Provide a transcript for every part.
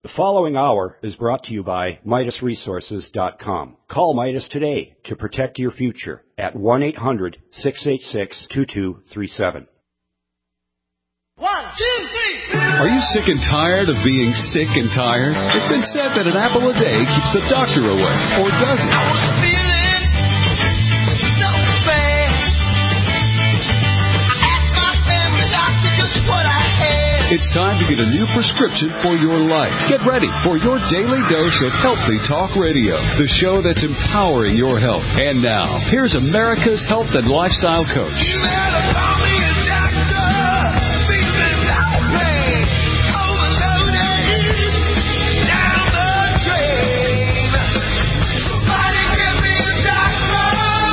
The following hour is brought to you by MidasResources.com. Call Midas today to protect your future at 1-800-686-2237. 1, 2, 3. Are you sick and tired of being sick and tired? It's been said that an apple a day keeps the doctor away, or does it? I was feeling so bad. I asked my family doctor just what I had. It's time to get a new prescription for your life. Get ready for your daily dose of Healthy Talk Radio, the show that's empowering your health. And now, here's America's health and lifestyle coach. You better call me a doctor. Feeling lonely, overloaded, down the drain. Somebody give me a doctor.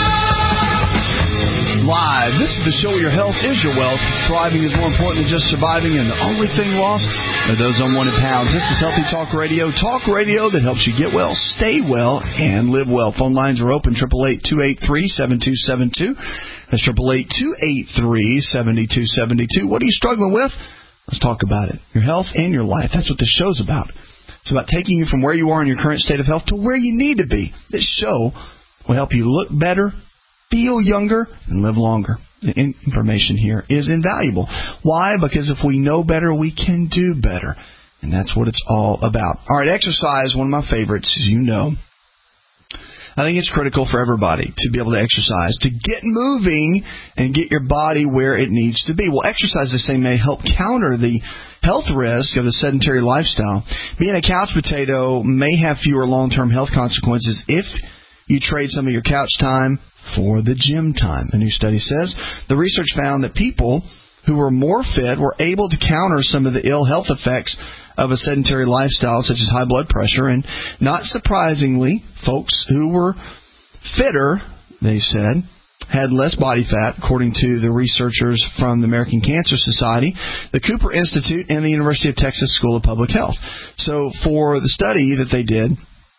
Live. This is the show where your health is your wealth. Thriving is more important than just surviving, and the only thing lost are those unwanted pounds. This is Healthy Talk Radio that helps you get well, stay well, and live well. Phone lines are open, 888-283-7272. That's 888-283-7272. What are you struggling with? Let's talk about it. Your health and your life. That's what this show's about. It's about taking you from where you are in your current state of health to where you need to be. This show will help you look better, feel younger, and live longer. The information here is invaluable. Why? Because if we know better, we can do better. And that's what it's all about. All right, exercise, one of my favorites, as you know. I think it's critical for everybody to be able to exercise, to get moving and get your body where it needs to be. Well, exercise, they say, may help counter the health risk of the sedentary lifestyle. Being a couch potato may have fewer long-term health consequences if you trade some of your couch time for the gym time. A new study says the research found that people who were more fit were able to counter some of the ill health effects of a sedentary lifestyle, such as high blood pressure. And not surprisingly, folks who were fitter, they said, had less body fat, according to the researchers from the American Cancer Society, the Cooper Institute, and the University of Texas School of Public Health. So for the study that they did,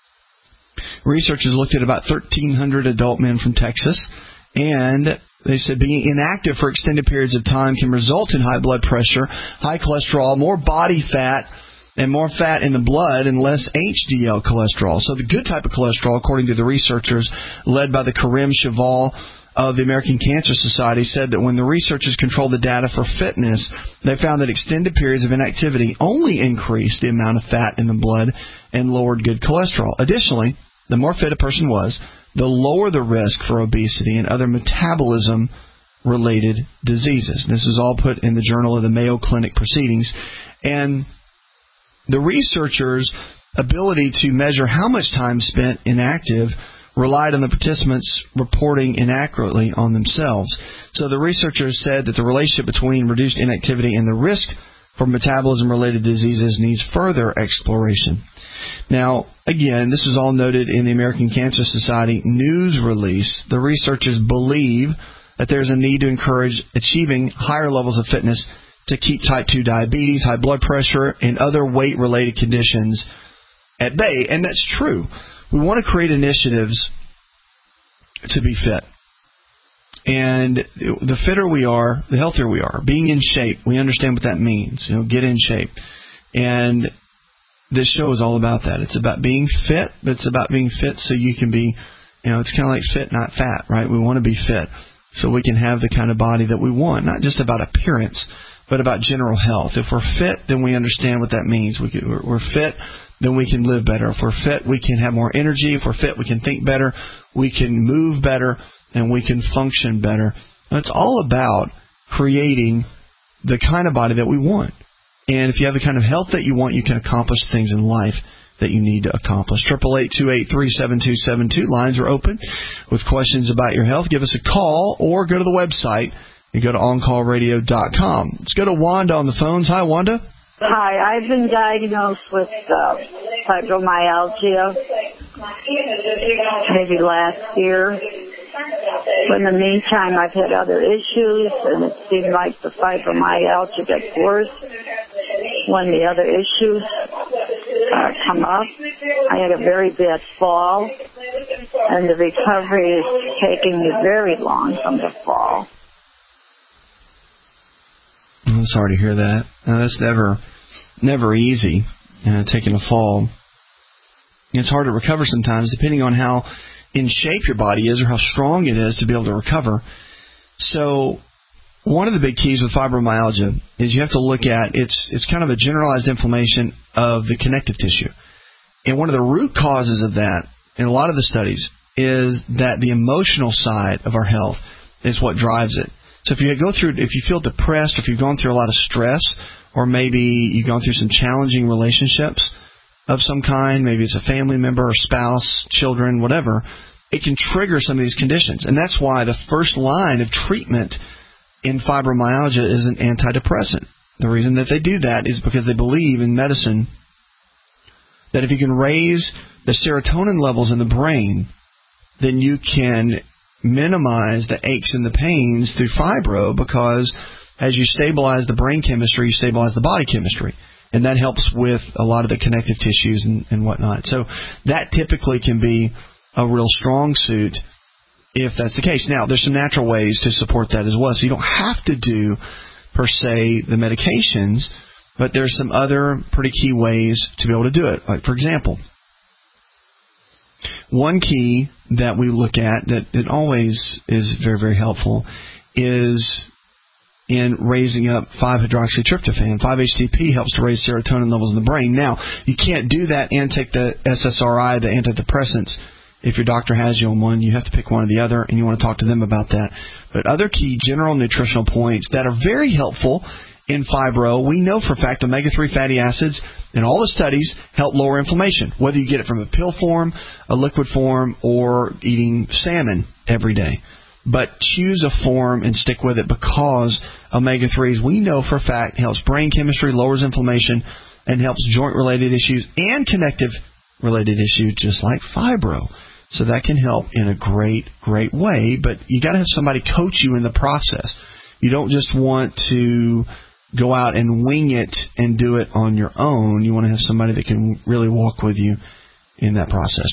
researchers looked at about 1,300 adult men from Texas, and they said being inactive for extended periods of time can result in high blood pressure, high cholesterol, more body fat, and more fat in the blood and less HDL cholesterol. So the good type of cholesterol, according to the researchers led by the Karim Cheval of the American Cancer Society, said that when the researchers controlled the data for fitness, they found that extended periods of inactivity only increased the amount of fat in the blood and lowered good cholesterol. Additionally, the more fit a person was, the lower the risk for obesity and other metabolism-related diseases. This is all put in the Journal of the Mayo Clinic Proceedings. And the researchers' ability to measure how much time spent inactive relied on the participants reporting inaccurately on themselves. So the researchers said that the relationship between reduced inactivity and the risk for metabolism-related diseases needs further exploration. Now, again, this is all noted in the American Cancer Society news release. The researchers believe that there's a need to encourage achieving higher levels of fitness to keep type 2 diabetes, high blood pressure, and other weight-related conditions at bay. And that's true. We want to create initiatives to be fit. And the fitter we are, the healthier we are. Being in shape, we understand what that means. Get in shape. And this show is all about that. It's about being fit, but it's about being fit so you can be, it's kind of like fit, not fat, right? We want to be fit so we can have the kind of body that we want. Not just about appearance, but about general health. If we're fit, then we understand what that means. We're fit, then we can live better. If we're fit, we can have more energy. If we're fit, we can think better. We can move better, and we can function better. It's all about creating the kind of body that we want. And if you have the kind of health that you want, you can accomplish things in life that you need to accomplish. 888-283-7272. Lines are open with questions about your health. Give us a call or go to the website and go to OnCallRadio.com. Let's go to Wanda on the phones. Hi, Wanda. Hi, I've been diagnosed with fibromyalgia maybe last year. But in the meantime, I've had other issues, and it seemed like the fibromyalgia gets worse when the other issues come up. I had a very bad fall, and the recovery is taking me very long from the fall. I'm sorry to hear that. That's never easy. taking a fall. It's hard to recover sometimes, depending on how in shape your body is or how strong it is to be able to recover. So one of the big keys with fibromyalgia is you have to look at it's kind of a generalized inflammation of the connective tissue. And one of the root causes of that in a lot of the studies is that the emotional side of our health is what drives it. So if you feel depressed, or if you've gone through a lot of stress, or maybe you've gone through some challenging relationships of some kind, maybe it's a family member or spouse, children, whatever, it can trigger some of these conditions. And that's why the first line of treatment in fibromyalgia is an antidepressant. The reason that they do that is because they believe in medicine that if you can raise the serotonin levels in the brain, then you can minimize the aches and the pains through fibro, because as you stabilize the brain chemistry, you stabilize the body chemistry. And that helps with a lot of the connective tissues and whatnot. So that typically can be a real strong suit if that's the case. Now, there's some natural ways to support that as well. So you don't have to do, per se, the medications, but there's some other pretty key ways to be able to do it. Like, for example, one key that we look at that it always is very, very helpful is in raising up 5-hydroxytryptophan. 5-HTP helps to raise serotonin levels in the brain. Now, you can't do that and take the SSRI, the antidepressants. If your doctor has you on one, you have to pick one or the other, and you want to talk to them about that. But other key general nutritional points that are very helpful in fibro, we know for a fact omega-3 fatty acids in all the studies help lower inflammation, whether you get it from a pill form, a liquid form, or eating salmon every day. But choose a form and stick with it, because omega-3s, we know for a fact, helps brain chemistry, lowers inflammation, and helps joint-related issues and connective-related issues, just like fibro. So that can help in a great, great way, but you got to have somebody coach you in the process. You don't just want to go out and wing it and do it on your own. You want to have somebody that can really walk with you in that process.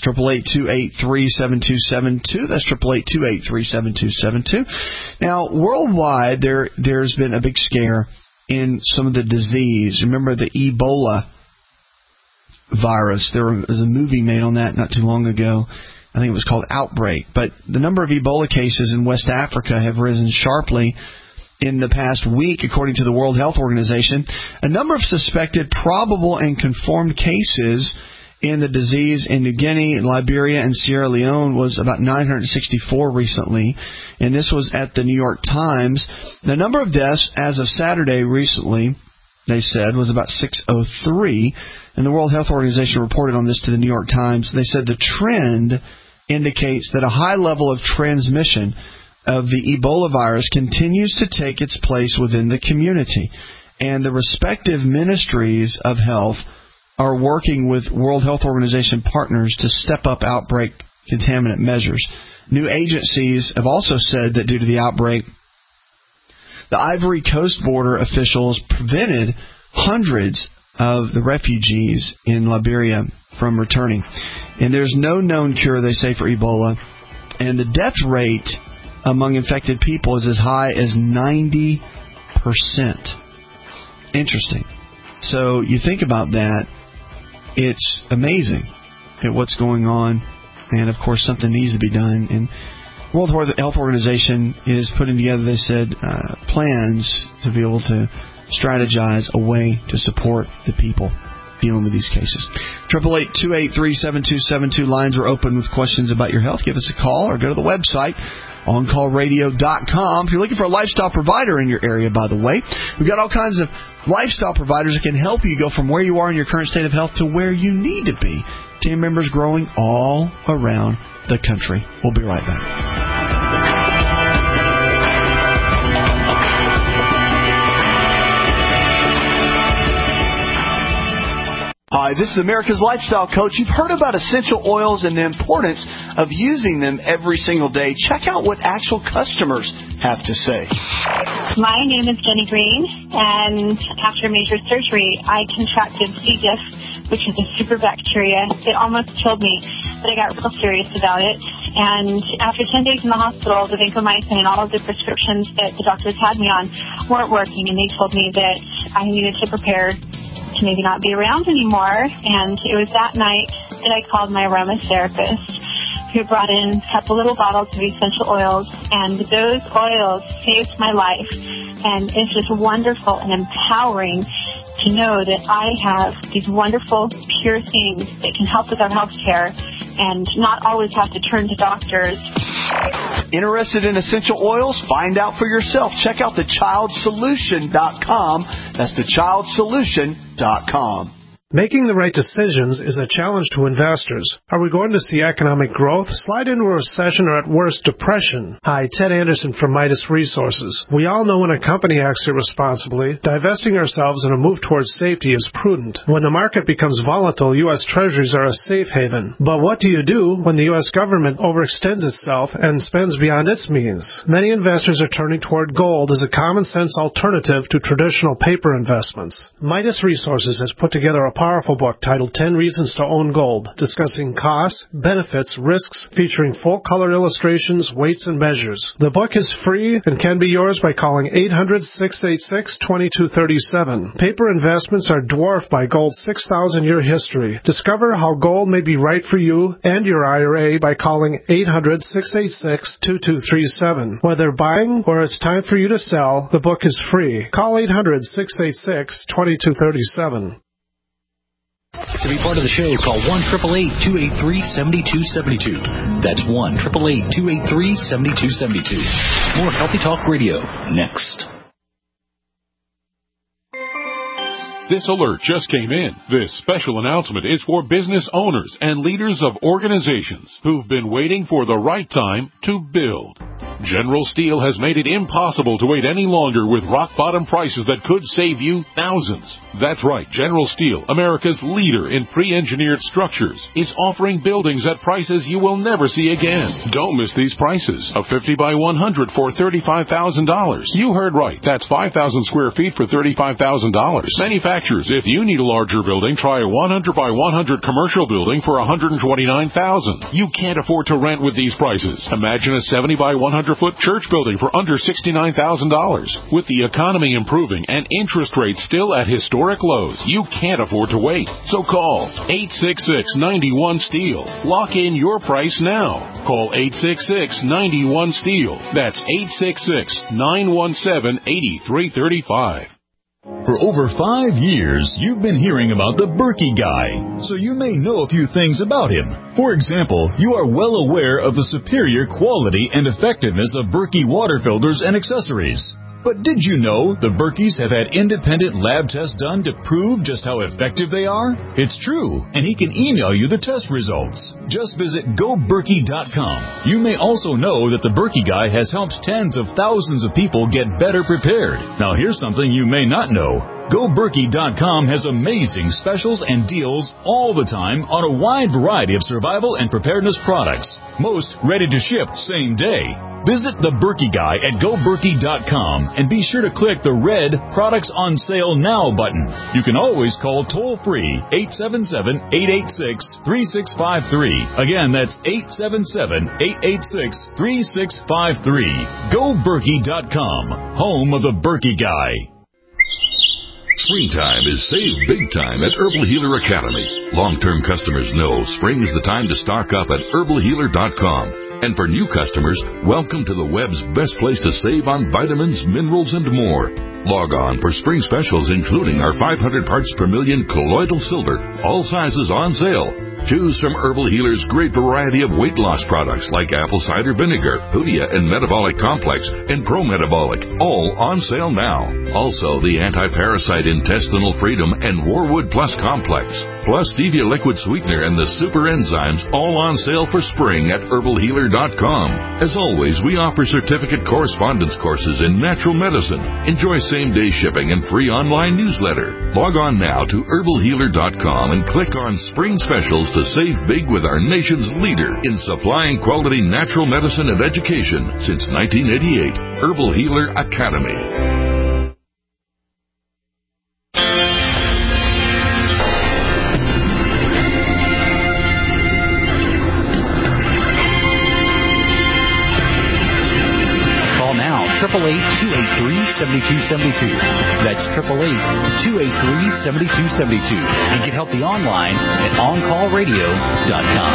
888-283-7272. That's 888-283-7272. Now, worldwide, there's been a big scare in some of the disease. Remember the Ebola virus? There was a movie made on that not too long ago. I think it was called Outbreak. But the number of Ebola cases in West Africa have risen sharply in the past week, according to the World Health Organization. A number of suspected, probable, and confirmed cases in the disease in New Guinea, Liberia, and Sierra Leone was about 964 recently, and this was at the New York Times. The number of deaths as of Saturday recently, they said, was about 603, and the World Health Organization reported on this to the New York Times. They said the trend indicates that a high level of transmission of the Ebola virus continues to take its place within the community, and the respective ministries of health are working with World Health Organization partners to step up outbreak contaminant measures. New agencies have also said that due to the outbreak, the Ivory Coast border officials prevented hundreds of the refugees in Liberia from returning. And there's no known cure, they say, for Ebola. And the death rate among infected people is as high as 90%. Interesting. So you think about that. It's amazing at what's going on, and of course something needs to be done. And World Health Organization is putting together, they said, plans to be able to strategize a way to support the people dealing with these cases. 888-283-7272. Lines are open with questions about your health. Give us a call or go to the website, OnCallRadio.com. If you're looking for a lifestyle provider in your area, by the way, we've got all kinds of lifestyle providers that can help you go from where you are in your current state of health to where you need to be. Team members growing all around the country. We'll be right back. Hi, this is America's Lifestyle Coach. You've heard about essential oils and the importance of using them every single day. Check out what actual customers have to say. My name is Jenny Green, and after major surgery, I contracted C. diff, which is a super bacteria. It almost killed me, but I got real serious about it. And after 10 days in the hospital, the vancomycin and all of the prescriptions that the doctors had me on weren't working, and they told me that I needed to prepare to maybe not be around anymore. And it was that night that I called my aromatherapist, who brought in a couple little bottles of essential oils, and those oils saved my life. And it's just wonderful and empowering to know that I have these wonderful, pure things that can help with our health care and not always have to turn to doctors. Interested in essential oils? Find out for yourself. Check out thechildsolution.com. That's thechildsolution.com. Making the right decisions is a challenge to investors. Are we going to see economic growth, slide into a recession, or at worst, depression? Hi, Ted Anderson from Midas Resources. We all know when a company acts irresponsibly, divesting ourselves in a move towards safety is prudent. When the market becomes volatile, U.S. Treasuries are a safe haven. But what do you do when the U.S. government overextends itself and spends beyond its means? Many investors are turning toward gold as a common-sense alternative to traditional paper investments. Midas Resources has put together a powerful book titled 10 Reasons to Own Gold, discussing costs, benefits, risks, featuring full-color illustrations, weights, and measures. The book is free and can be yours by calling 800-686-2237. Paper investments are dwarfed by gold's 6,000-year history. Discover how gold may be right for you and your IRA by calling 800-686-2237. Whether buying or it's time for you to sell, the book is free. Call 800-686-2237. To be part of the show, call 1-888-283-7272. That's 1-888-283-7272. More Healthy Talk Radio next. This alert just came in. This special announcement is for business owners and leaders of organizations who've been waiting for the right time to build. General Steel has made it impossible to wait any longer with rock-bottom prices that could save you thousands. That's right, General Steel, America's leader in pre-engineered structures, is offering buildings at prices you will never see again. Don't miss these prices. A 50 by 100 for $35,000. You heard right. That's 5,000 square feet for $35,000. Manufacturers, if you need a larger building, try a 100 by 100 commercial building for $129,000. You can't afford to rent with these prices. Imagine a 70 by 100-foot church building for under $69,000. With the economy improving and interest rates still at historic lows, you can't afford to wait. So call 866-91-STEEL. Lock in your price now. Call 866-91-STEEL. That's 866-917-8335. For over 5 years, you've been hearing about the Berkey Guy, so you may know a few things about him. For example, you are well aware of the superior quality and effectiveness of Berkey water filters and accessories. But did you know the Berkeys have had independent lab tests done to prove just how effective they are? It's true, and he can email you the test results. Just visit GoBerkey.com. You may also know that the Berkey Guy has helped tens of thousands of people get better prepared. Now here's something you may not know. GoBerkey.com has amazing specials and deals all the time on a wide variety of survival and preparedness products. Most ready to ship same day. Visit the Berkey Guy at GoBerkey.com and be sure to click the red Products on Sale Now button. You can always call toll-free 877-886-3653. Again, that's 877-886-3653. GoBerkey.com, home of the Berkey Guy. Springtime is save big time at Herbal Healer Academy. Long-term customers know spring is the time to stock up at herbalhealer.com. And for new customers, welcome to the web's best place to save on vitamins, minerals, and more. Log on for spring specials including our 500 parts per million colloidal silver, all sizes on sale. Choose from Herbal Healer's great variety of weight loss products like apple cider vinegar, Hoodia and Metabolic Complex, and Pro Metabolic, all on sale now. Also, the Anti-Parasite Intestinal Freedom and Warwood Plus Complex, plus Stevia Liquid Sweetener and the Super Enzymes, all on sale for spring at herbalhealer.com. As always, we offer certificate correspondence courses in natural medicine. Enjoy same-day shipping and free online newsletter. Log on now to herbalhealer.com and click on Spring Specials to save big with our nation's leader in supplying quality natural medicine and education since 1988, Herbal Healer Academy. 888-283-7272. That's 888-283-7272. And get healthy online at OnCallRadio.com.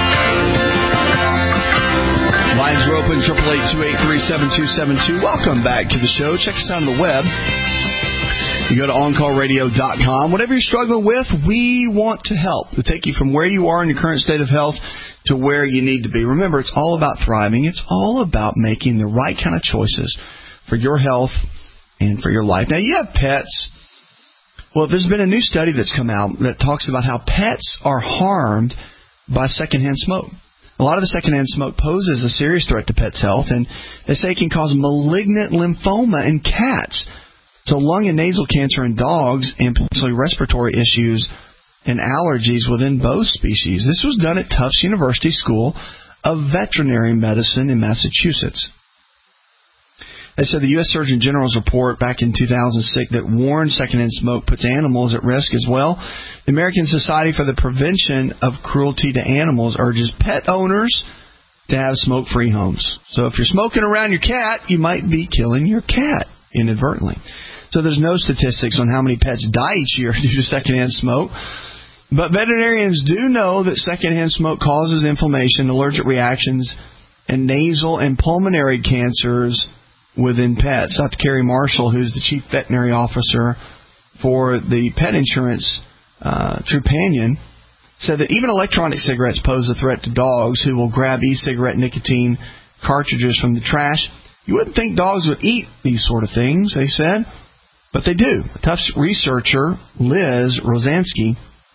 Lines are open, 888-283-7272. Welcome back to the show. Check us out on the web. You go to OnCallRadio.com. Whatever you're struggling with, we want to help. To take you from where you are in your current state of health to where you need to be. Remember, it's all about thriving. It's all about making the right kind of choices for your health and for your life. Now, you have pets. Well, there's been a new study that's come out that talks about how pets are harmed by secondhand smoke. A lot of the secondhand smoke poses a serious threat to pets' health, and they say it can cause malignant lymphoma in cats. So lung and nasal cancer in dogs and potentially respiratory issues and allergies within both species. This was done at Tufts University School of Veterinary Medicine in Massachusetts. They said the U.S. Surgeon General's report back in 2006 that warned secondhand smoke puts animals at risk as well. The American Society for the Prevention of Cruelty to Animals urges pet owners to have smoke-free homes. So if you're smoking around your cat, you might be killing your cat inadvertently. So there's no statistics on how many pets die each year due to secondhand smoke. But veterinarians do know that secondhand smoke causes inflammation, allergic reactions, and nasal and pulmonary cancers within pets. Dr. Carrie Marshall, who's the chief veterinary officer for the pet insurance Trupanion, said that even electronic cigarettes pose a threat to dogs who will grab e-cigarette nicotine cartridges from the trash. You wouldn't think dogs would eat these sort of things, they said, but they do. Tufts researcher Liz Rosansky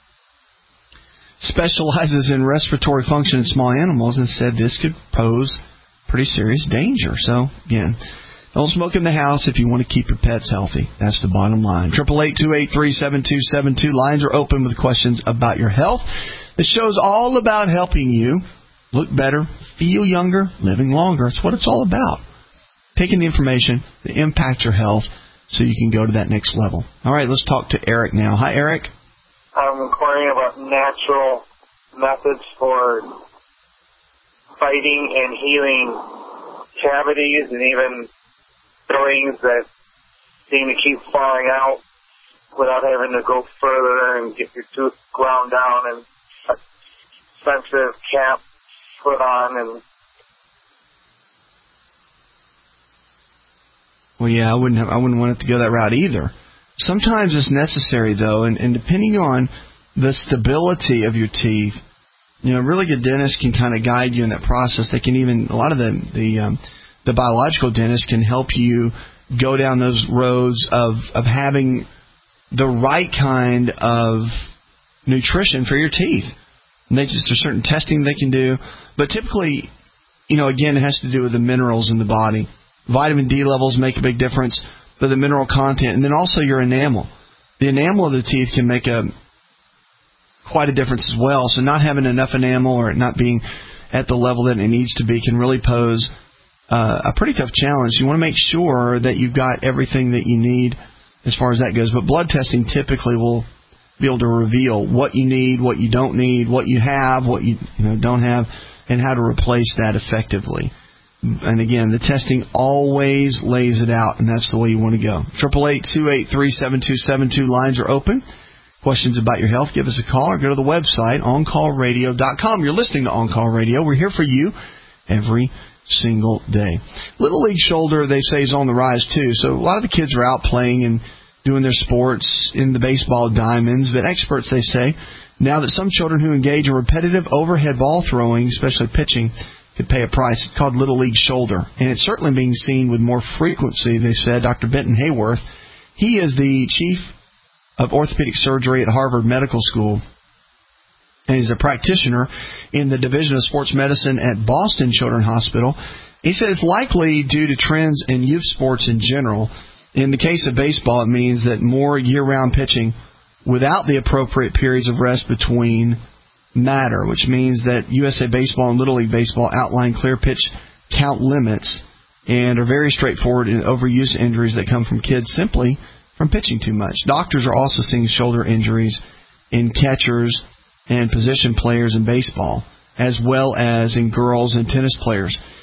specializes in respiratory function in small animals and said this could pose pretty serious danger. So, again, don't smoke in the house if you want to keep your pets healthy. That's the bottom line. 888-283-7272. Lines are open with questions about your health. The show's all about helping you look better, feel younger, living longer. It's what it's all about. Taking the information that impacts your health so you can go to that next level. All right, let's talk to Eric now. Hi, Eric. I'm inquiring about natural methods for fighting and healing cavities and even fillings that seem to keep falling out without having to go further and get your tooth ground down and a sensitive cap put on. And well, yeah, I wouldn't want it to go that route either. Sometimes it's necessary, though, and depending on the stability of your teeth, a really good dentist can kind of guide you in that process. They can even, a lot of the biological dentists can help you go down those roads of having the right kind of nutrition for your teeth. And there's certain testing they can do, but typically, again, it has to do with the minerals in the body. Vitamin D levels make a big difference, but the mineral content, and then also your enamel. The enamel of the teeth can make quite a difference as well. So not having enough enamel or it not being at the level that it needs to be can really pose a pretty tough challenge. You want to make sure that you've got everything that you need as far as that goes. But blood testing typically will be able to reveal what you need, what you don't need, what you have, what you don't have, and how to replace that effectively. And again, the testing always lays it out, and that's the way you want to go. 888-283-7272. Lines are open. Questions about your health, give us a call or go to the website, OnCallRadio.com. You're listening to On Call Radio. We're here for you every single day. Little League shoulder, they say, is on the rise, too. So a lot of the kids are out playing and doing their sports in the baseball diamonds. But experts, they say, now that some children who engage in repetitive overhead ball throwing, especially pitching, could pay a price. It's called Little League shoulder. And it's certainly being seen with more frequency, they said. Dr. Benton Hayworth, he is the chief of orthopedic surgery at Harvard Medical School, and he's a practitioner in the Division of Sports Medicine at Boston Children's Hospital. He says it's likely due to trends in youth sports in general. In the case of baseball, it means that more year-round pitching without the appropriate periods of rest between matter, which means that USA Baseball and Little League Baseball outline clear pitch count limits and are very straightforward in overuse injuries that come from kids simply from pitching too much. Doctors are also seeing shoulder injuries in catchers and position players in baseball, as well as in girls and tennis players.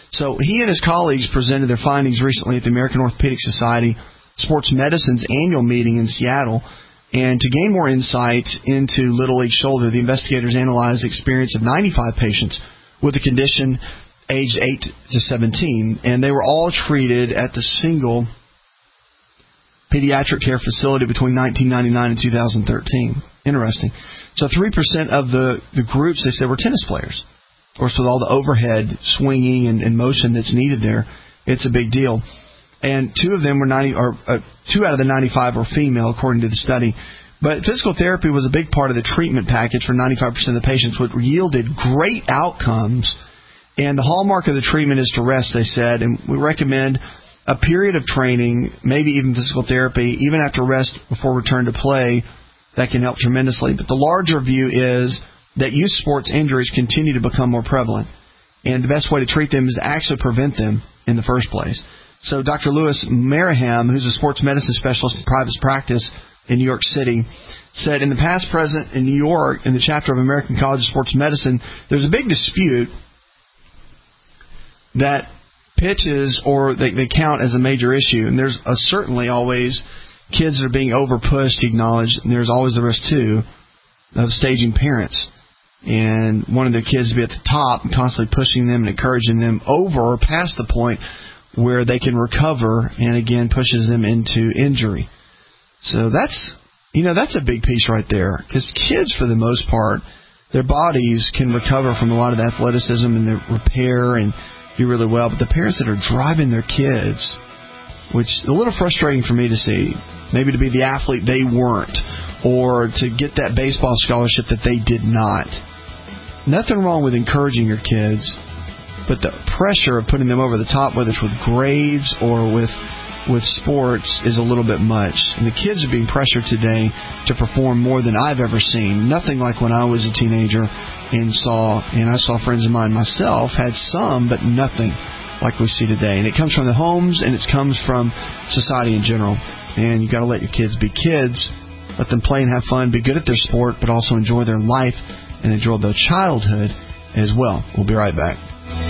So he and his colleagues presented their findings recently at the American Orthopedic Society Sports Medicine's annual meeting in Seattle. And to gain more insight into Little League shoulder, the investigators analyzed the experience of 95 patients with the condition aged 8 to 17, and they were all treated at the single pediatric care facility between 1999 and 2013. Interesting. So 3% of the groups, they said, were tennis players. Of course, with all the overhead swinging and motion that's needed there, it's a big deal. And 2 out of the 95 were female, according to the study. But physical therapy was a big part of the treatment package for 95% of the patients, which yielded great outcomes. And the hallmark of the treatment is to rest, they said. And we recommend a period of training, maybe even physical therapy, even after rest before return to play. That can help tremendously. But the larger view is that youth sports injuries continue to become more prevalent. And the best way to treat them is to actually prevent them in the first place. So Dr. Louis Meriham, who's a sports medicine specialist in private practice in New York City, said in the past, present, in New York, in the chapter of American College of Sports Medicine, there's a big dispute that pitches, or they count as a major issue. And there's certainly always kids that are being over-pushed, acknowledged, and there's always the risk, too, of staging parents. And wanting their kids to be at the top and constantly pushing them and encouraging them over or past the point where they can recover, and again pushes them into injury. So that's a big piece right there, because kids, for the most part, their bodies can recover from a lot of the athleticism and their repair and do really well. But the parents that are driving their kids, which is a little frustrating for me to see, maybe to be the athlete they weren't, or to get that baseball scholarship that they did not. Nothing wrong with encouraging your kids, but the pressure of putting them over the top, whether it's with grades or with sports, is a little bit much. And the kids are being pressured today to perform more than I've ever seen. Nothing like when I was a teenager and I saw friends of mine myself had some, but nothing like we see today. And it comes from the homes, and it comes from society in general. And you've got to let your kids be kids, let them play and have fun, be good at their sport, but also enjoy their life and enjoy their childhood as well. We'll be right back.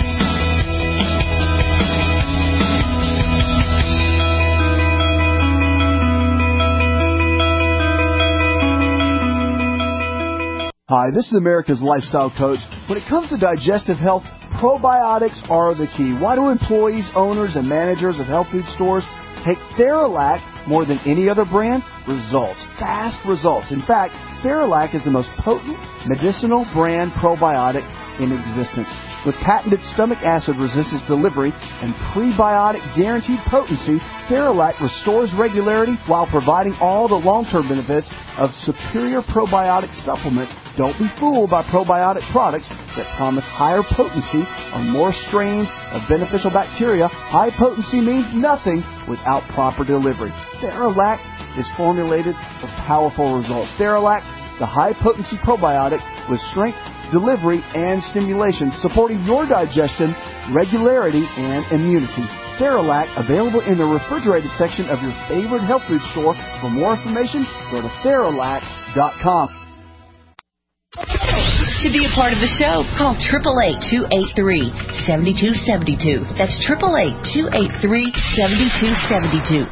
Hi, this is America's Lifestyle Coach. When it comes to digestive health, probiotics are the key. Why do employees, owners, and managers of health food stores take Theralac more than any other brand? Results. Fast results. In fact, Theralac is the most potent medicinal brand probiotic in existence. With patented stomach acid resistance delivery and prebiotic guaranteed potency, Theralac restores regularity while providing all the long-term benefits of superior probiotic supplements. Don't be fooled by probiotic products that promise higher potency or more strains of beneficial bacteria. High potency means nothing without proper delivery. Theralac is formulated for powerful results. Theralac, the high-potency probiotic with strength, delivery, and stimulation, supporting your digestion, regularity, and immunity. Theralac, available in the refrigerated section of your favorite health food store. For more information, go to Theralac.com. To be a part of the show, call 888-283-7272. That's 888-283-7272.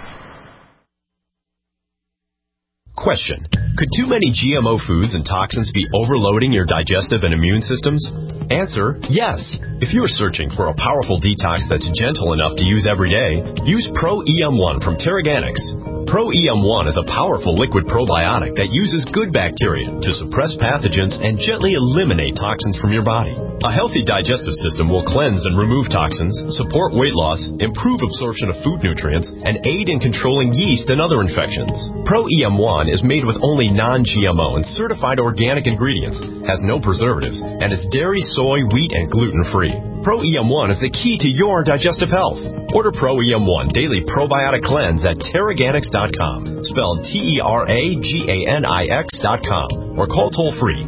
Question: could too many GMO foods and toxins be overloading your digestive and immune systems? Answer: yes. If you are searching for a powerful detox that's gentle enough to use every day, use Pro EM1 from Teraganix. Pro EM1 is a powerful liquid probiotic that uses good bacteria to suppress pathogens and gently eliminate toxins from your body. A healthy digestive system will cleanse and remove toxins, support weight loss, improve absorption of food nutrients, and aid in controlling yeast and other infections. Pro EM1 is made with only non-GMO and certified organic ingredients, has no preservatives, and is dairy, soy, wheat, and gluten-free. Pro EM1 is the key to your digestive health. Order Pro EM1 Daily Probiotic Cleanse at Teraganix.com, spelled Teraganix.com, or call toll-free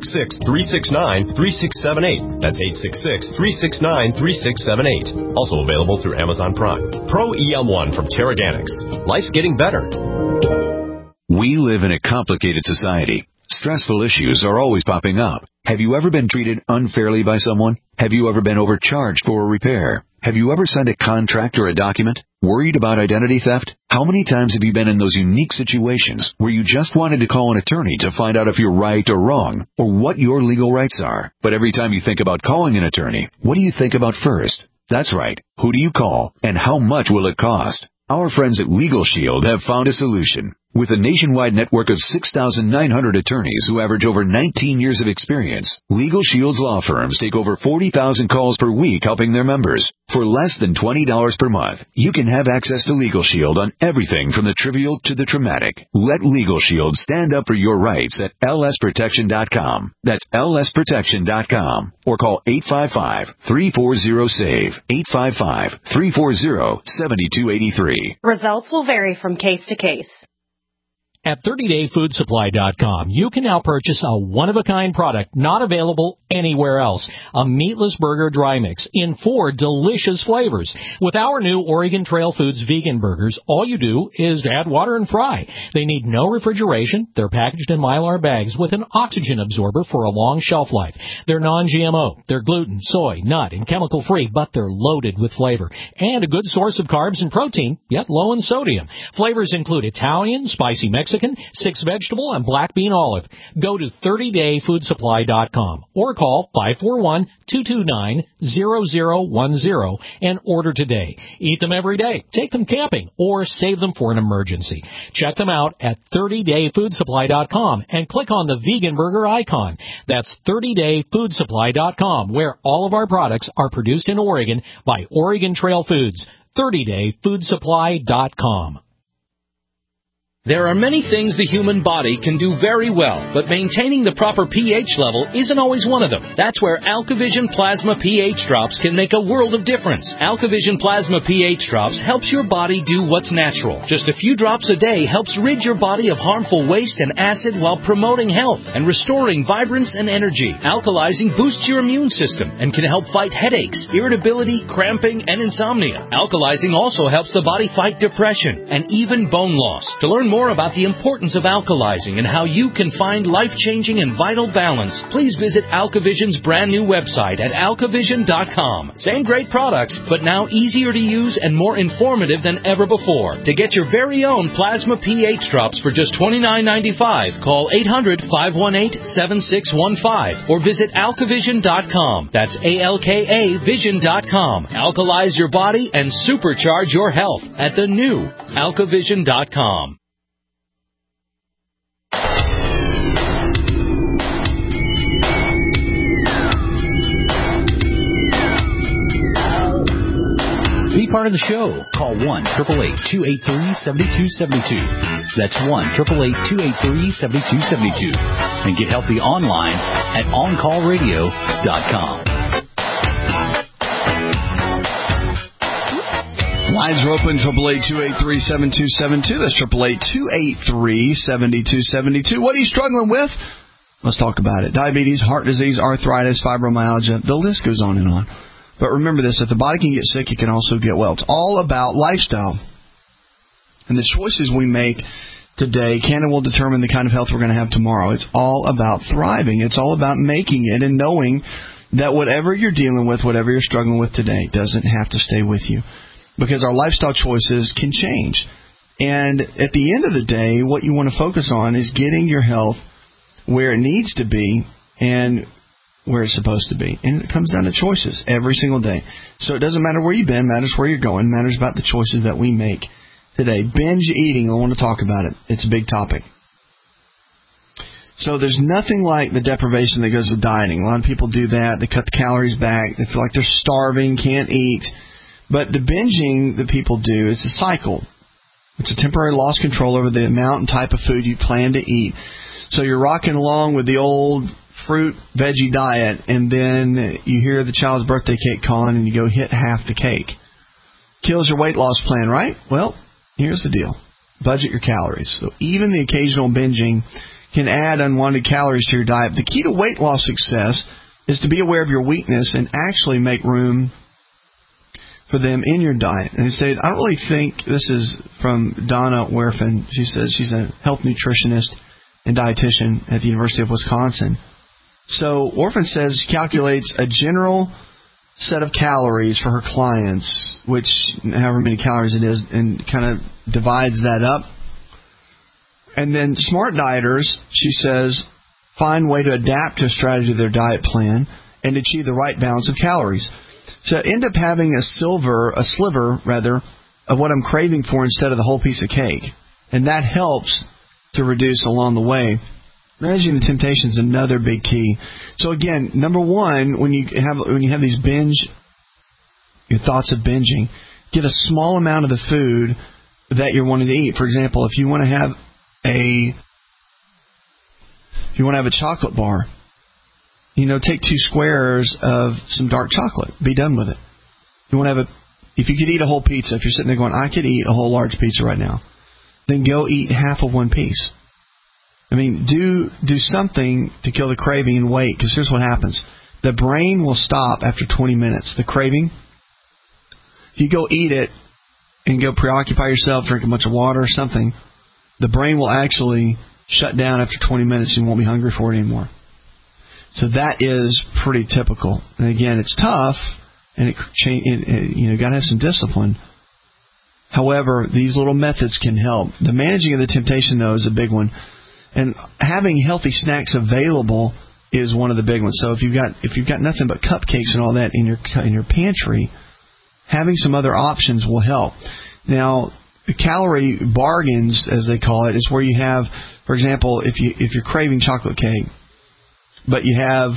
866-369-3678. That's 866-369-3678. Also available through Amazon Prime. Pro EM1 from Teraganix. Life's getting better. We live in a complicated society. Stressful issues are always popping up. Have you ever been treated unfairly by someone? Have you ever been overcharged for a repair? Have you ever signed a contract or a document? Worried about identity theft? How many times have you been in those unique situations where you just wanted to call an attorney to find out if you're right or wrong, or what your legal rights are? But every time you think about calling an attorney, what do you think about first? That's right. Who do you call, and how much will it cost? Our friends at Legal Shield have found a solution. With a nationwide network of 6,900 attorneys who average over 19 years of experience, Legal Shield's law firms take over 40,000 calls per week helping their members. For less than $20 per month, you can have access to Legal Shield on everything from the trivial to the traumatic. Let Legal Shield stand up for your rights at lsprotection.com. That's lsprotection.com. Or call 855-340-SAVE, 855-340-7283. Results will vary from case to case. At 30dayfoodsupply.com, you can now purchase a one-of-a-kind product not available anywhere else. A meatless burger dry mix in 4 delicious flavors. With our new Oregon Trail Foods vegan burgers, all you do is add water and fry. They need no refrigeration. They're packaged in Mylar bags with an oxygen absorber for a long shelf life. They're non-GMO. They're gluten, soy, nut, and chemical-free, but they're loaded with flavor. And a good source of carbs and protein, yet low in sodium. Flavors include Italian, spicy Mexican, 6 vegetable, and black bean olive. Go to 30dayfoodsupply.com or call 541-229-0010 and order today. Eat them every day, take them camping, or save them for an emergency. Check them out at 30dayfoodsupply.com and click on the vegan burger icon. That's 30dayfoodsupply.com, where all of our products are produced in Oregon by Oregon Trail Foods. 30dayfoodsupply.com. There are many things the human body can do very well, but maintaining the proper pH level isn't always one of them. That's where AlkaVision Plasma pH Drops can make a world of difference. AlkaVision Plasma pH Drops helps your body do what's natural. Just a few drops a day helps rid your body of harmful waste and acid while promoting health and restoring vibrance and energy. Alkalizing boosts your immune system and can help fight headaches, irritability, cramping, and insomnia. Alkalizing also helps the body fight depression and even bone loss. To learn more about the importance of alkalizing and how you can find life-changing and vital balance, please visit AlkaVision's brand new website at alkavision.com. Same great products, but now easier to use and more informative than ever before. To get your very own Plasma pH Drops for just $29.95, call 800-518-7615 or visit alkavision.com. That's ALKAvision.com. Alkalize your body and supercharge your health at the new alkavision.com. Be part of the show. Call 1-888-283-7272. That's 1-888-283-7272. And get healthy online at OnCallRadio.com. Lines are open, 888-283-7272. That's 888-283-7272. What are you struggling with? Let's talk about it. Diabetes, heart disease, arthritis, fibromyalgia. The list goes on and on. But remember this, if the body can get sick, it can also get well. It's all about lifestyle. And the choices we make today can and will determine the kind of health we're going to have tomorrow. It's all about thriving. It's all about making it and knowing that whatever you're dealing with, whatever you're struggling with today, doesn't have to stay with you. Because our lifestyle choices can change. And at the end of the day, what you want to focus on is getting your health where it needs to be and where it's supposed to be. And it comes down to choices every single day. So it doesn't matter where you've been, matters where you're going, matters about the choices that we make today. Binge eating, I want to talk about it. It's a big topic. So there's nothing like the deprivation that goes with dieting. A lot of people do that. They cut the calories back. They feel like they're starving, can't eat. But the binging that people do is a cycle. It's a temporary loss of control over the amount and type of food you plan to eat. So you're rocking along with the old fruit, veggie diet, and then you hear the child's birthday cake calling and you go hit half the cake. Kills your weight loss plan, right? Well, here's the deal. Budget your calories. So even the occasional binging can add unwanted calories to your diet. The key to weight loss success is to be aware of your weakness and actually make room for them in your diet. And they say, I don't really think, this is from Donna Werfen. She says she's a health nutritionist and dietitian at the University of Wisconsin. So Orphan says she calculates a general set of calories for her clients, which however many calories it is, and kind of divides that up. And then smart dieters, she says, find a way to adapt to a strategy of their diet plan and achieve the right balance of calories. So end up having a sliver, of what I'm craving for instead of the whole piece of cake. And that helps to reduce along the way. Managing the temptation is another big key. So again, number one, when you have these your thoughts of binging, get a small amount of the food that you're wanting to eat. For example, if you want to have a chocolate bar, take 2 squares of some dark chocolate. Be done with it. If you could eat a whole pizza, if you're sitting there going, I could eat a whole large pizza right now, then go eat half of one piece. I mean, do something to kill the craving and wait, because here's what happens. The brain will stop after 20 minutes. The craving, if you go eat it and go preoccupy yourself, drink a bunch of water or something, the brain will actually shut down after 20 minutes and you won't be hungry for it anymore. So that is pretty typical. And again, it's tough, and you got to have some discipline. However, these little methods can help. The managing of the temptation, though, is a big one. And having healthy snacks available is one of the big ones. So if you've got nothing but cupcakes and all that in your pantry, having some other options will help. Now, the calorie bargains, as they call it, is where you have, for example, if you're craving chocolate cake, but you have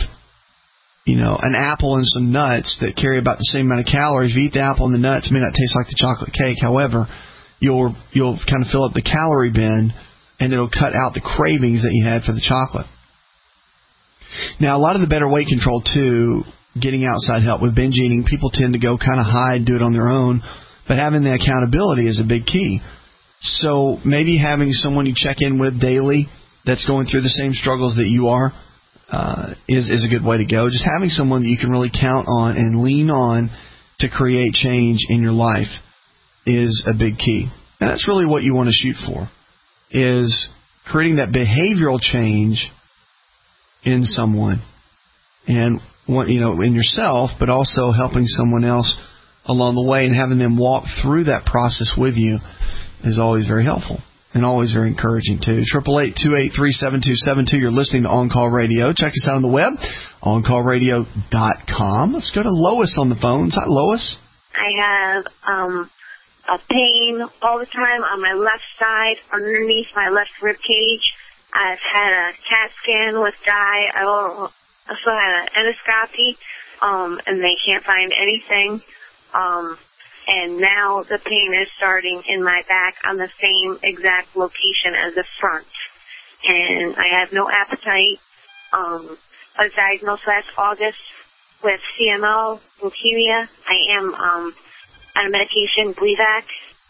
an apple and some nuts that carry about the same amount of calories. If you eat the apple and the nuts, it may not taste like the chocolate cake. However, you'll kind of fill up the calorie bin, and it'll cut out the cravings that you had for the chocolate. Now, a lot of the better weight control, too, getting outside help with binge eating, people tend to go kind of hide, do it on their own, but having the accountability is a big key. So maybe having someone you check in with daily that's going through the same struggles that you are is a good way to go. Just having someone that you can really count on and lean on to create change in your life is a big key. And that's really what you want to shoot for, is creating that behavioral change in someone and in yourself, but also helping someone else along the way, and having them walk through that process with you is always very helpful and always very encouraging too. 888-283-7272. You're listening to On Call Radio. Check us out on the web, oncallradio.com. Let's go to Lois on the phone. Hi, Lois. I have a pain all the time on my left side, underneath my left rib cage. I've had a CAT scan with dye. I also had an endoscopy, and they can't find anything. And now the pain is starting in my back on the same exact location as the front. And I have no appetite. I was diagnosed last August with CML, leukemia. I am on a medication, Gleevec.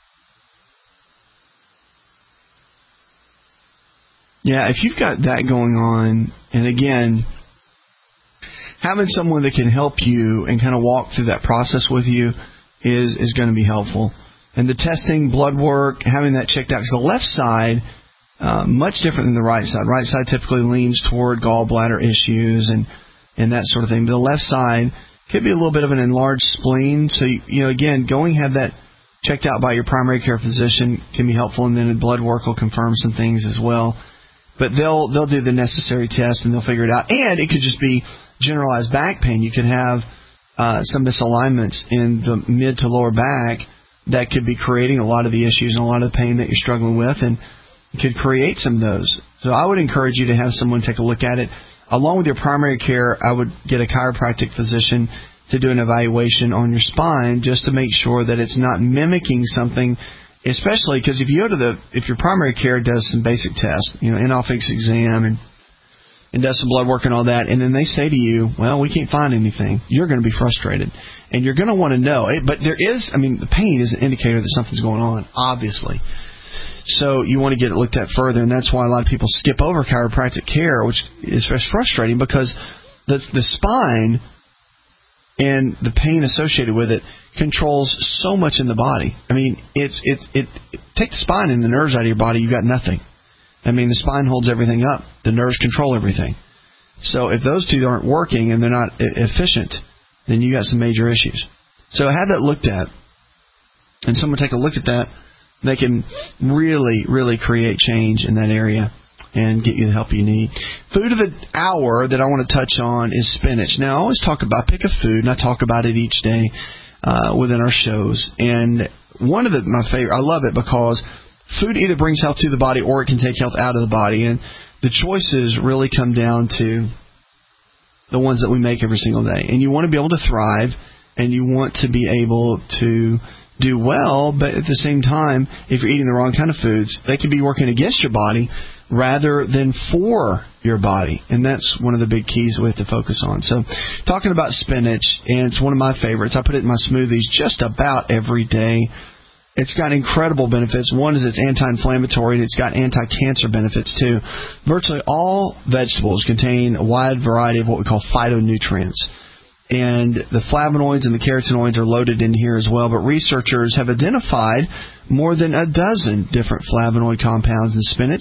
Yeah, if you've got that going on, and again, having someone that can help you and kind of walk through that process with you is going to be helpful. And the testing, blood work, having that checked out, because the left side, much different than the right side. Right side typically leans toward gallbladder issues and that sort of thing. But the left side could be a little bit of an enlarged spleen. So, again, going have that checked out by your primary care physician can be helpful, and then the blood work will confirm some things as well. But they'll do the necessary tests, and they'll figure it out. And it could just be generalized back pain. You could have some misalignments in the mid to lower back that could be creating a lot of the issues and a lot of the pain that you're struggling with, and could create some of those. So I would encourage you to have someone take a look at it. Along with your primary care, I would get a chiropractic physician to do an evaluation on your spine just to make sure that it's not mimicking something, especially because if your primary care does some basic tests, in-office exam and does some blood work and all that, and then they say to you, well, we can't find anything, you're going to be frustrated. And you're going to want to know. But the pain is an indicator that something's going on, obviously. So you want to get it looked at further, and that's why a lot of people skip over chiropractic care, which is frustrating because the spine and the pain associated with it controls so much in the body. I mean, take the spine and the nerves out of your body, you've got nothing. The spine holds everything up. The nerves control everything. So if those two aren't working and they're not efficient, then you got some major issues. So have that looked at. And someone take a look at that. They can really, really create change in that area and get you the help you need. Food of the hour that I want to touch on is spinach. Now, I always talk about pick a food, and I talk about it each day within our shows. And one of my favorite, I love it because food either brings health to the body or it can take health out of the body. And the choices really come down to the ones that we make every single day. And you want to be able to thrive, and you want to be able to do well, but at the same time, if you're eating the wrong kind of foods, they can be working against your body rather than for your body. And that's one of the big keys we have to focus on. So talking about spinach, and it's one of my favorites. I put it in my smoothies just about every day. It's got incredible benefits. One is it's anti-inflammatory, and it's got anti-cancer benefits too. Virtually all vegetables contain a wide variety of what we call phytonutrients. And the flavonoids and the carotenoids are loaded in here as well. But researchers have identified more than a dozen different flavonoid compounds in spinach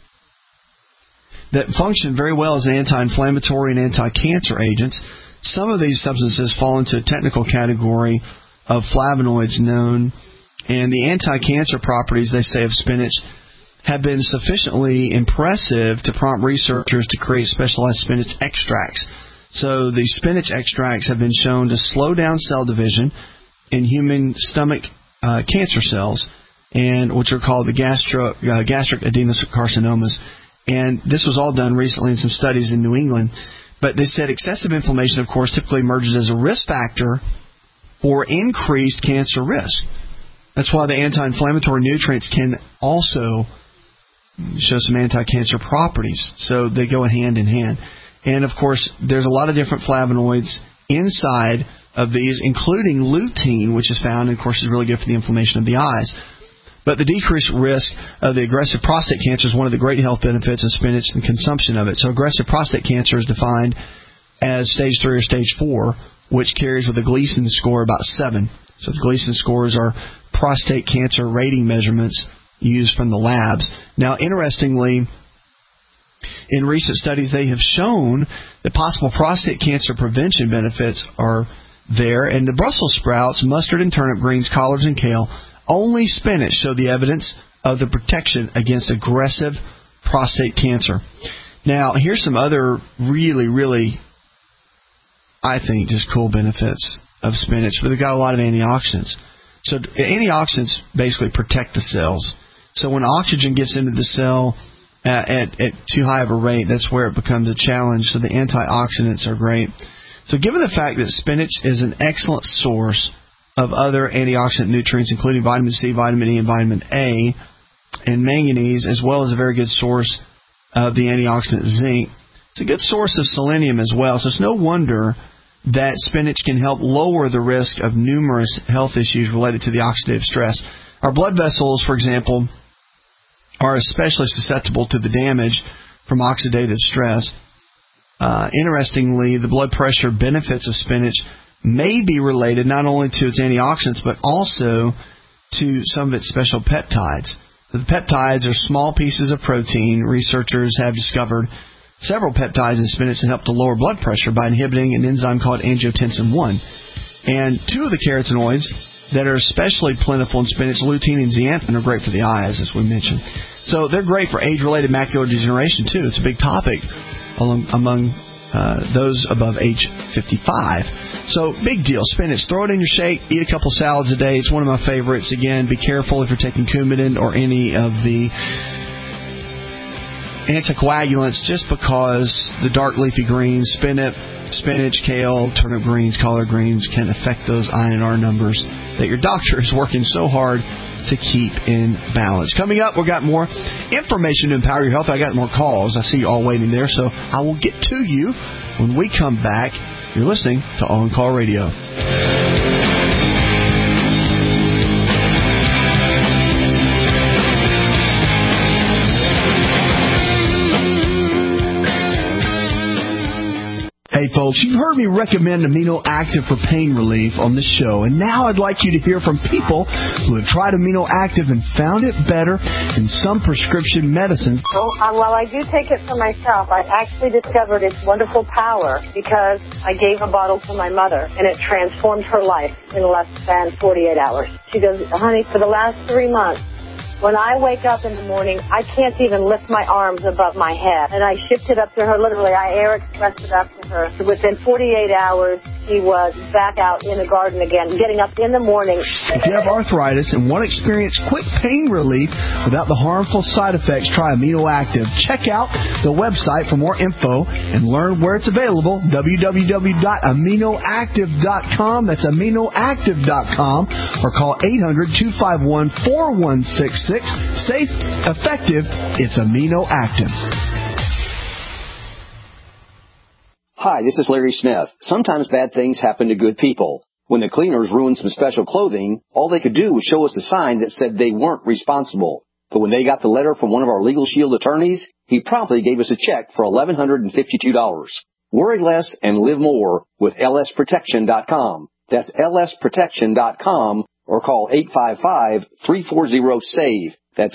that function very well as anti-inflammatory and anti-cancer agents. Some of these substances fall into a technical category of flavonoids known, and the anti-cancer properties, they say, of spinach have been sufficiently impressive to prompt researchers to create specialized spinach extracts. So the spinach extracts have been shown to slow down cell division in human stomach cancer cells, and which are called the gastric adenocarcinomas. And this was all done recently in some studies in New England. But they said excessive inflammation, of course, typically emerges as a risk factor for increased cancer risk. That's why the anti-inflammatory nutrients can also show some anti-cancer properties. So they go hand in hand. And, of course, there's a lot of different flavonoids inside of these, including lutein, which is found, and, of course, is really good for the inflammation of the eyes. But the decreased risk of the aggressive prostate cancer is one of the great health benefits of spinach and consumption of it. So aggressive prostate cancer is defined as stage 3 or stage 4, which carries with a Gleason score about 7. So the Gleason scores are prostate cancer rating measurements used from the labs. Now, interestingly, in recent studies, they have shown that possible prostate cancer prevention benefits are there. And the Brussels sprouts, mustard and turnip greens, collards and kale, only spinach show the evidence of the protection against aggressive prostate cancer. Now, here's some other really, really, I think, just cool benefits of spinach. But they've got a lot of antioxidants. So antioxidants basically protect the cells. So when oxygen gets into the cell at too high of a rate, that's where it becomes a challenge. So the antioxidants are great. So given the fact that spinach is an excellent source of other antioxidant nutrients, including vitamin C, vitamin E, and vitamin A, and manganese, as well as a very good source of the antioxidant zinc, it's a good source of selenium as well. So it's no wonder that spinach can help lower the risk of numerous health issues related to the oxidative stress. Our blood vessels, for example, are especially susceptible to the damage from oxidative stress. Interestingly, the blood pressure benefits of spinach may be related not only to its antioxidants, but also to some of its special peptides. The peptides are small pieces of protein. Researchers have discovered several peptides in spinach that help to lower blood pressure by inhibiting an enzyme called angiotensin 1. And two of the carotenoids that are especially plentiful in spinach, lutein and zeaxanthin, are great for the eyes, as we mentioned. So they're great for age-related macular degeneration, too. It's a big topic among those above age 55. So, big deal. Spinach. Throw it in your shake. Eat a couple salads a day. It's one of my favorites. Again, be careful if you're taking Coumadin or any of the anticoagulants, just because the dark leafy greens, spinach, kale, turnip greens, collard greens can affect those INR numbers that your doctor is working so hard to keep in balance. Coming up, we've got more information to empower your health. I got more calls. I see you all waiting there, so I will get to you when we come back. You're listening to On Call Radio. Hey folks, you've heard me recommend Amino Active for pain relief on this show, and now I'd like you to hear from people who have tried Amino Active and found it better than some prescription medicines. While I do take it for myself, I actually discovered its wonderful power because I gave a bottle to my mother, and it transformed her life in less than 48 hours. She goes, honey, for the last 3 months, when I wake up in the morning, I can't even lift my arms above my head. And I shipped it up to her, literally. I air expressed it up to her. So within 48 hours, she was back out in the garden again, getting up in the morning. If you have arthritis and want to experience quick pain relief without the harmful side effects, try Amino Active. Check out the website for more info and learn where it's available, www.aminoactive.com. That's aminoactive.com, or call 800-251-4166. Safe, effective, it's Amino Active. Hi, this is Larry Smith. Sometimes bad things happen to good people. When the cleaners ruined some special clothing, all they could do was show us a sign that said they weren't responsible. But when they got the letter from one of our Legal Shield attorneys, he promptly gave us a check for $1,152. Worry less and live more with lsprotection.com. That's lsprotection.com, or call 855-340-SAVE. That's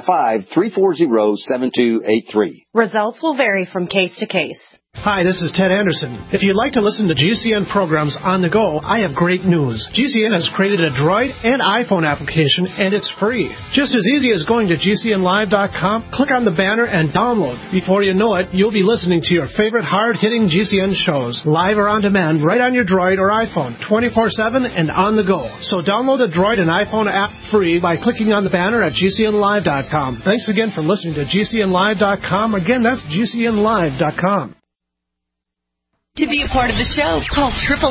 855-340-7283. Results will vary from case to case. Hi, this is Ted Anderson. If you'd like to listen to GCN programs on the go, I have great news. GCN has created a Droid and iPhone application, and it's free. Just as easy as going to GCNlive.com, click on the banner, and download. Before you know it, you'll be listening to your favorite hard-hitting GCN shows, live or on demand, right on your Droid or iPhone, 24/7 and on the go. So download the Droid and iPhone app free by clicking on the banner at GCNlive.com. Thanks again for listening to GCNlive.com. Again, that's GCNlive.com. To be a part of the show, call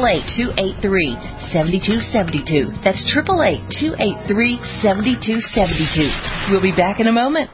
888-283-7272. That's 888-283-7272. We'll be back in a moment.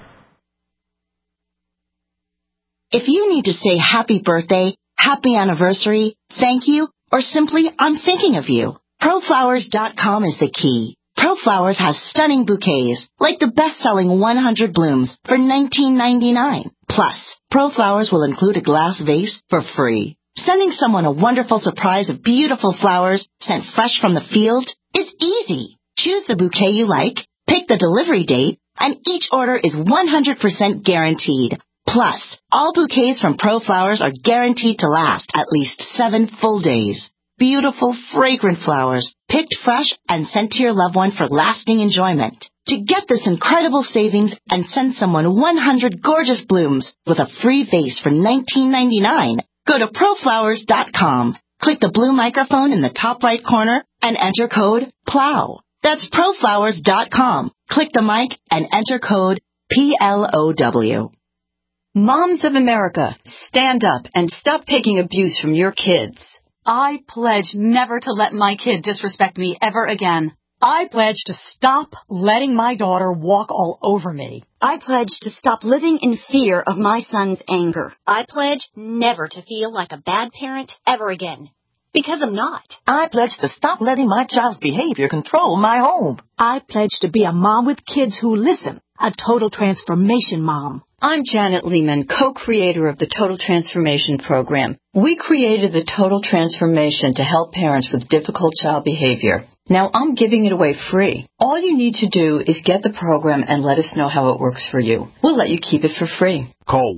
If you need to say happy birthday, happy anniversary, thank you, or simply I'm thinking of you, ProFlowers.com is the key. ProFlowers has stunning bouquets, like the best-selling 100 blooms for $19.99. Plus, ProFlowers will include a glass vase for free. Sending someone a wonderful surprise of beautiful flowers sent fresh from the field is easy. Choose the bouquet you like, pick the delivery date, and each order is 100% guaranteed. Plus, all bouquets from ProFlowers are guaranteed to last at least 7 full days. Beautiful, fragrant flowers, picked fresh and sent to your loved one for lasting enjoyment. To get this incredible savings and send someone 100 gorgeous blooms with a free vase for $19.99, go to ProFlowers.com, click the blue microphone in the top right corner, and enter code PLOW. That's ProFlowers.com. Click the mic and enter code PLOW. Moms of America, stand up and stop taking abuse from your kids. I pledge never to let my kid disrespect me ever again. I pledge to stop letting my daughter walk all over me. I pledge to stop living in fear of my son's anger. I pledge never to feel like a bad parent ever again. Because I'm not. I pledge to stop letting my child's behavior control my home. I pledge to be a mom with kids who listen, a total transformation mom. I'm Janet Lehman, co-creator of the Total Transformation Program. We created the Total Transformation to help parents with difficult child behavior. Now I'm giving it away free. All you need to do is get the program and let us know how it works for you. We'll let you keep it for free. Call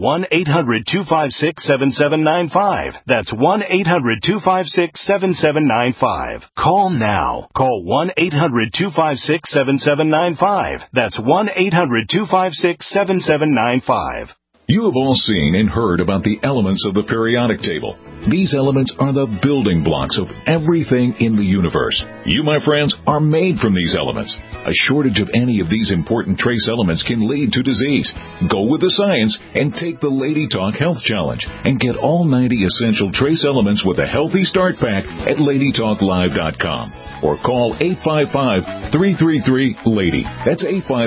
1-800-256-7795. That's 1-800-256-7795. Call now. Call 1-800-256-7795. That's 1-800-256-7795. You have all seen and heard about the elements of the periodic table. These elements are the building blocks of everything in the universe. You, my friends, are made from these elements. A shortage of any of these important trace elements can lead to disease. Go with the science and take the Lady Talk Health Challenge and get all 90 essential trace elements with a healthy start pack at LadyTalkLive.com or call 855-333-LADY. That's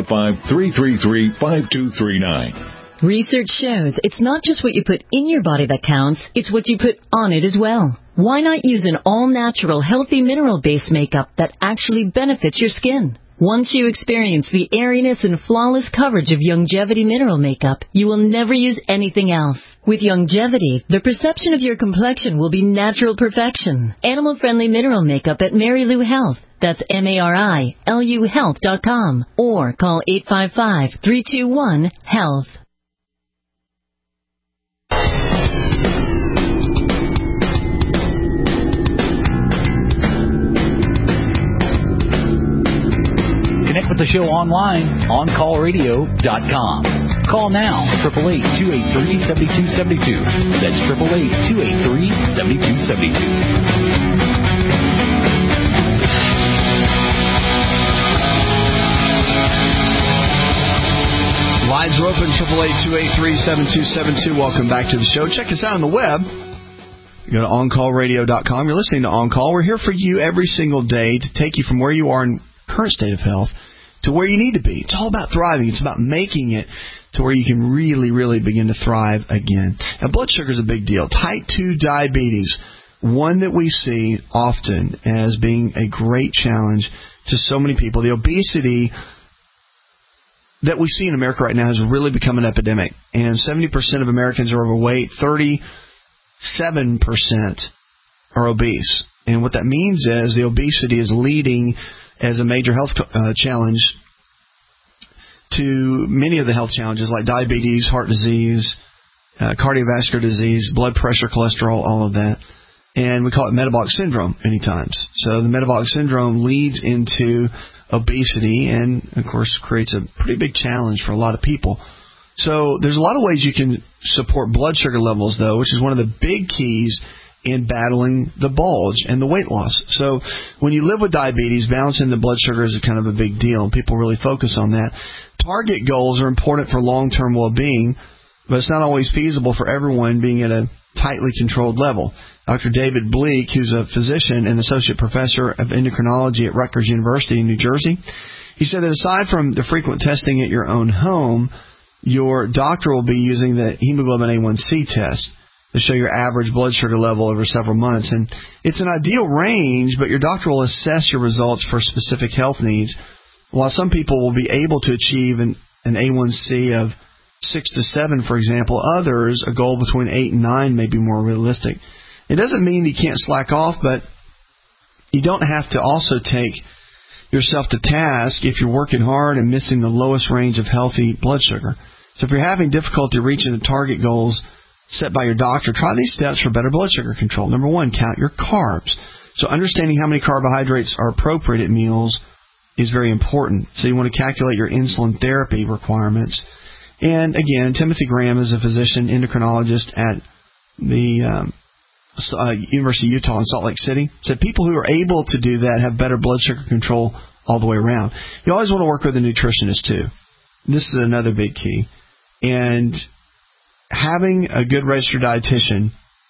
855-333-5239. Research shows it's not just what you put in your body that counts, it's what you put on it as well. Why not use an all-natural, healthy mineral-based makeup that actually benefits your skin? Once you experience the airiness and flawless coverage of Youngevity mineral makeup, you will never use anything else. With Youngevity, the perception of your complexion will be natural perfection. Animal-friendly mineral makeup at Mary Lou Health. That's MARILU Health.com. Or call 855-321-HEALTH. Connect with the show online, OnCallRadio.com. Call now, 888-283-7272. That's 888-283-7272. Lines are open, 888-283-7272. Welcome back to the show. Check us out on the web. You go to OnCallRadio.com. You're listening to On Call. We're here for you every single day to take you from where you are in current state of health to where you need to be. It's all about thriving. It's about making it to where you can really, really begin to thrive again. Now, blood sugar is a big deal. Type 2 diabetes, one that we see often as being a great challenge to so many people. The obesity that we see in America right now has really become an epidemic. And 70% of Americans are overweight. 37% are obese. And what that means is the obesity is leading as a major health challenge to many of the health challenges like diabetes, heart disease, cardiovascular disease, blood pressure, cholesterol, all of that. And we call it metabolic syndrome many times. So the metabolic syndrome leads into obesity and, of course, creates a pretty big challenge for a lot of people. So there's a lot of ways you can support blood sugar levels, though, which is one of the big keys in battling the bulge and the weight loss. So when you live with diabetes, balancing the blood sugar is a kind of a big deal, and people really focus on that. Target goals are important for long-term well-being, but it's not always feasible for everyone being at a tightly controlled level. Dr. David Bleek, who's a physician and associate professor of endocrinology at Rutgers University in New Jersey, he said that aside from the frequent testing at your own home, your doctor will be using the hemoglobin A1C test to show your average blood sugar level over several months. And it's an ideal range, but your doctor will assess your results for specific health needs. While some people will be able to achieve an A1C of 6 to 7, for example, others, a goal between 8 and 9 may be more realistic. It doesn't mean that you can't slack off, but you don't have to also take yourself to task if you're working hard and missing the lowest range of healthy blood sugar. So if you're having difficulty reaching the target goals set by your doctor, try these steps for better blood sugar control. Number 1, count your carbs. So understanding how many carbohydrates are appropriate at meals is very important. So you want to calculate your insulin therapy requirements. And again, Timothy Graham is a physician endocrinologist at the University of Utah in Salt Lake City. Said people who are able to do that have better blood sugar control all the way around. You always want to work with a nutritionist too. This is another big key. And having a good registered dietitian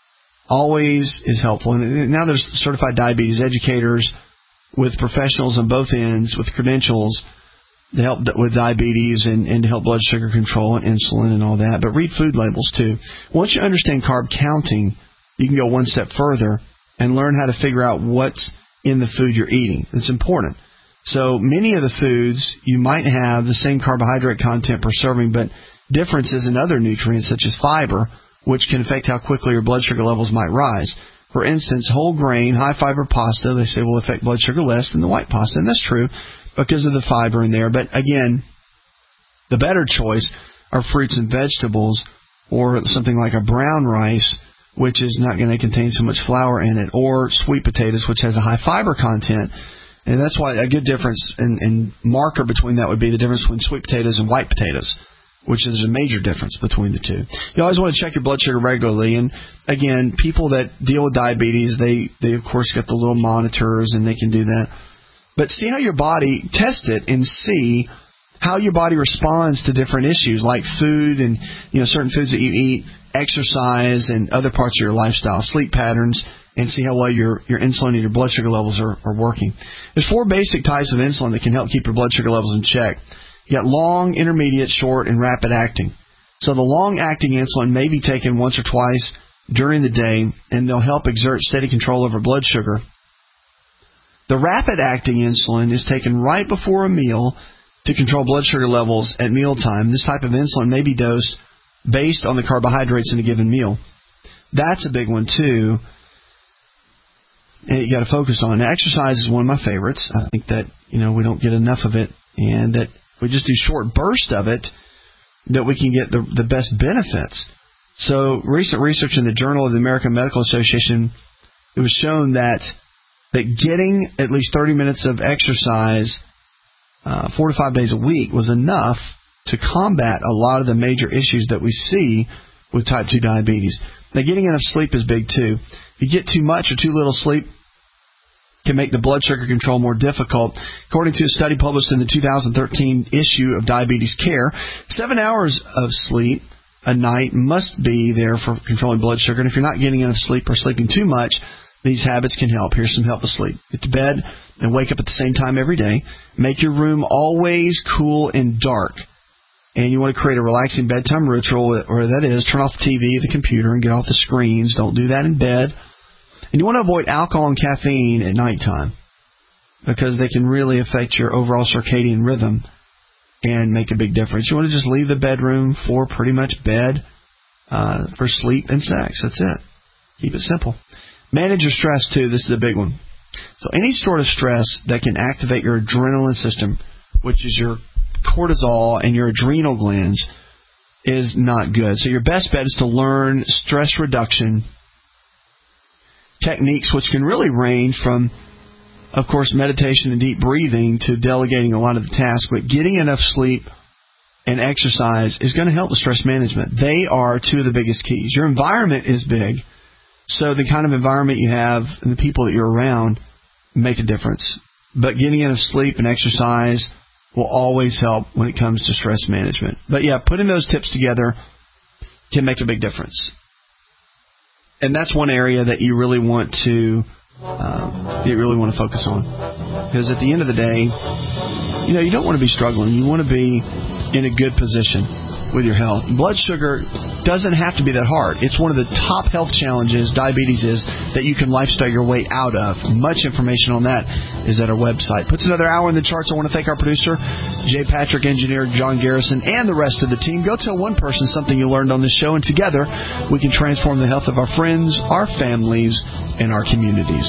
always is helpful. And now there's certified diabetes educators with professionals on both ends with credentials to help with diabetes and to help blood sugar control and insulin and all that. But read food labels too. Once you understand carb counting, you can go one step further and learn how to figure out what's in the food you're eating. It's important. So many of the foods, you might have the same carbohydrate content per serving, but differences in other nutrients such as fiber, which can affect how quickly your blood sugar levels might rise. For instance, whole grain, high fiber pasta, they say will affect blood sugar less than the white pasta, and that's true because of the fiber in there. But again, the better choice are fruits and vegetables or something like a brown rice, which is not going to contain so much flour in it, or sweet potatoes, which has a high fiber content. And that's why a good difference and marker between that would be the difference between sweet potatoes and white potatoes, which is a major difference between the two. You always want to check your blood sugar regularly. And again, people that deal with diabetes, they of course get the little monitors and they can do that. But see how your body, test it and see how your body responds to different issues like food and certain foods that you eat, exercise and other parts of your lifestyle, sleep patterns, and see how well your insulin and your blood sugar levels are working. There's 4 basic types of insulin that can help keep your blood sugar levels in check. You got long, intermediate, short, and rapid acting. So the long-acting insulin may be taken once or twice during the day, and they'll help exert steady control over blood sugar. The rapid-acting insulin is taken right before a meal to control blood sugar levels at mealtime. This type of insulin may be dosed based on the carbohydrates in a given meal. That's a big one, too. And you got to focus on. Exercise is one of my favorites. I think that, we don't get enough of it, and that we just do short bursts of it, that we can get the best benefits. So recent research in the Journal of the American Medical Association, it was shown that getting at least 30 minutes of exercise 4 to 5 days a week was enough to combat a lot of the major issues that we see with type 2 diabetes. Now, getting enough sleep is big, too. If you get too much or too little sleep, can make the blood sugar control more difficult. According to a study published in the 2013 issue of Diabetes Care, 7 hours of sleep a night must be there for controlling blood sugar. And if you're not getting enough sleep or sleeping too much, these habits can help. Here's some help with sleep. Get to bed and wake up at the same time every day. Make your room always cool and dark. And you want to create a relaxing bedtime ritual, or that is, turn off the TV, the computer, and get off the screens. Don't do that in bed. And you want to avoid alcohol and caffeine at nighttime because they can really affect your overall circadian rhythm and make a big difference. You want to just leave the bedroom for pretty much bed for sleep and sex. That's it. Keep it simple. Manage your stress, too. This is a big one. So any sort of stress that can activate your adrenaline system, which is your cortisol and your adrenal glands, is not good. So your best bet is to learn stress reduction techniques, which can really range from, of course, meditation and deep breathing to delegating a lot of the tasks. But getting enough sleep and exercise is going to help with stress management. They are two of the biggest keys. Your environment is big. So the kind of environment you have and the people that you're around make a difference. But getting enough sleep and exercise will always help when it comes to stress management. But yeah, putting those tips together can make a big difference. And that's one area that you really want to focus on. Because at the end of the day, you don't want to be struggling. You want to be in a good position with your health. Blood sugar doesn't have to be that hard. It's one of the top health challenges diabetes is that you can lifestyle your way out of. Much information on that is at our website. Puts another hour in the charts. I want to thank our producer, J. Patrick, engineer John Garrison, and the rest of the team. Go tell one person something you learned on this show, and together we can transform the health of our friends, our families, and our communities.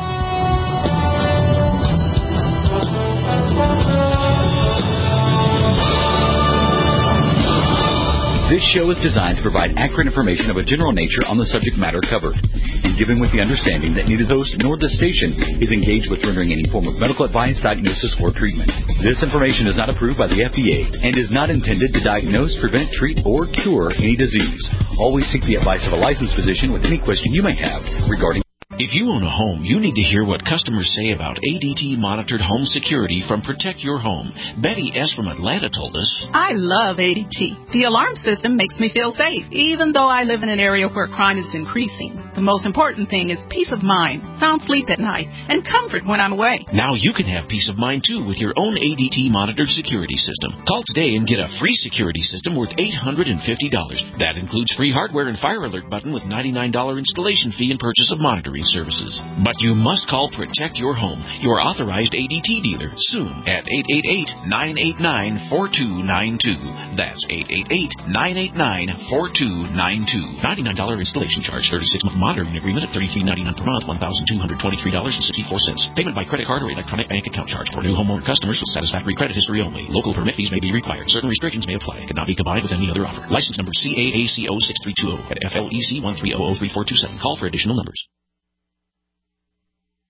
This show is designed to provide accurate information of a general nature on the subject matter covered, and given with the understanding that neither the host nor the station is engaged with rendering any form of medical advice, diagnosis, or treatment. This information is not approved by the FDA and is not intended to diagnose, prevent, treat, or cure any disease. Always seek the advice of a licensed physician with any question you may have regarding. If you own a home, you need to hear what customers say about ADT-monitored home security from Protect Your Home. Betty S. from Atlanta told us, I love ADT. The alarm system makes me feel safe, even though I live in an area where crime is increasing. The most important thing is peace of mind, sound sleep at night, and comfort when I'm away. Now you can have peace of mind, too, with your own ADT-monitored security system. Call today and get a free security system worth $850. That includes free hardware and fire alert button with $99 installation fee and purchase of monitoring services. But you must call Protect Your Home, your authorized ADT dealer, soon at 888-989-4292. That's 888-989-4292. $99 installation charge, 36-month monitoring agreement at $33.99 per month, $1,223.64. Payment by credit card or electronic bank account charge. For new homeowner customers with satisfactory credit history only. Local permit fees may be required. Certain restrictions may apply. Cannot be combined with any other offer. License number CAACO 6320 at FLEC 13003427. Call for additional numbers.